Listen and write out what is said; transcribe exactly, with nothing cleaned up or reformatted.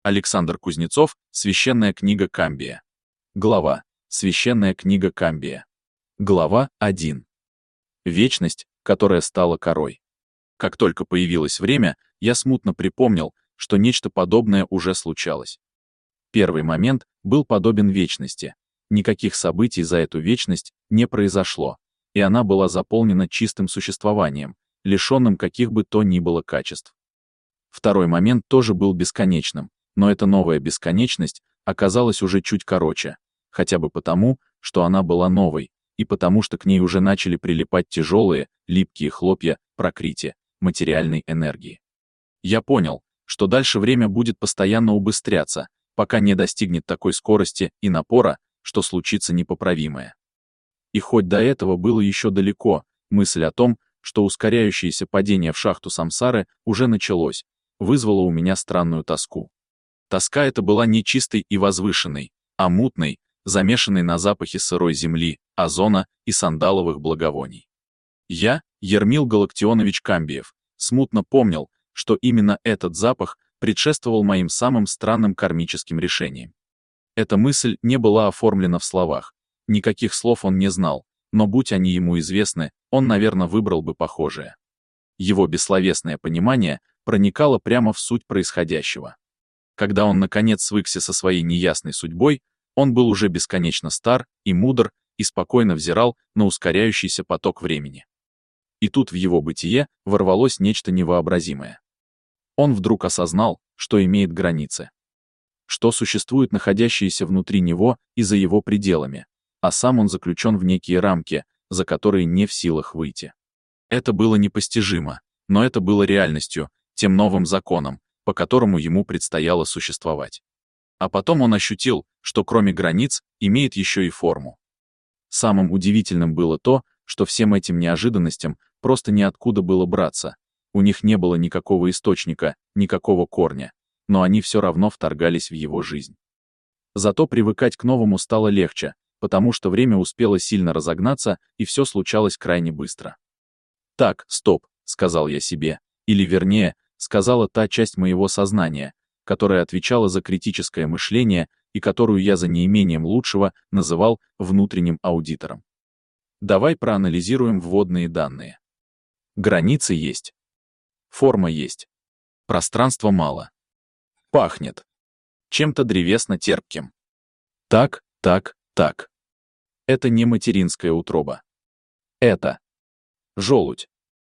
Александр Кузнецов, Священная книга Камбия. Глава. Священная книга Камбия. Глава один. Вечность, которая стала корой. Как только появилось время, я смутно припомнил, что нечто подобное уже случалось. Первый момент был подобен вечности. Никаких событий за эту вечность не произошло, и она была заполнена чистым существованием, лишенным каких бы то ни было качеств. Второй момент тоже был бесконечным, но эта новая бесконечность оказалась уже чуть короче, хотя бы потому, что она была новой, и потому что к ней уже начали прилипать тяжелые, липкие хлопья пракрити, материальной энергии. Я понял, что дальше время будет постоянно убыстряться, пока не достигнет такой скорости и напора, что случится непоправимое. И хоть до этого было еще далеко, мысль о том, что ускоряющееся падение в шахту самсары уже началось, вызвала у меня странную тоску. Тоска эта была не чистой и возвышенной, а мутной, замешанной на запахе сырой земли, озона и сандаловых благовоний. Я, Ермил Галактионович Камбиев, смутно помнил, что именно этот запах предшествовал моим самым странным кармическим решениям. Эта мысль не была оформлена в словах, никаких слов он не знал, но будь они ему известны, он, наверное, выбрал бы похожее. Его бессловесное понимание проникало прямо в суть происходящего. Когда он, наконец, свыкся со своей неясной судьбой, он был уже бесконечно стар и мудр и спокойно взирал на ускоряющийся поток времени. И тут в его бытие ворвалось нечто невообразимое. Он вдруг осознал, что имеет границы, что существует находящиеся внутри него и за его пределами, а сам он заключен в некие рамки, за которые не в силах выйти. Это было непостижимо, но это было реальностью, тем новым законом, по которому ему предстояло существовать. А потом он ощутил, что кроме границ, имеет еще и форму. Самым удивительным было то, что всем этим неожиданностям просто ниоткуда было браться, у них не было никакого источника, никакого корня, но они все равно вторгались в его жизнь. Зато привыкать к новому стало легче, потому что время успело сильно разогнаться, и все случалось крайне быстро. «Так, стоп», — сказал я себе, или вернее, сказала та часть моего сознания, которая отвечала за критическое мышление и которую я за неимением лучшего называл внутренним аудитором. Давай проанализируем вводные данные. Границы есть. Форма есть. Пространства мало. Пахнет. Чем-то древесно-терпким. Так, так, так. Это не материнская утроба. Это желудь.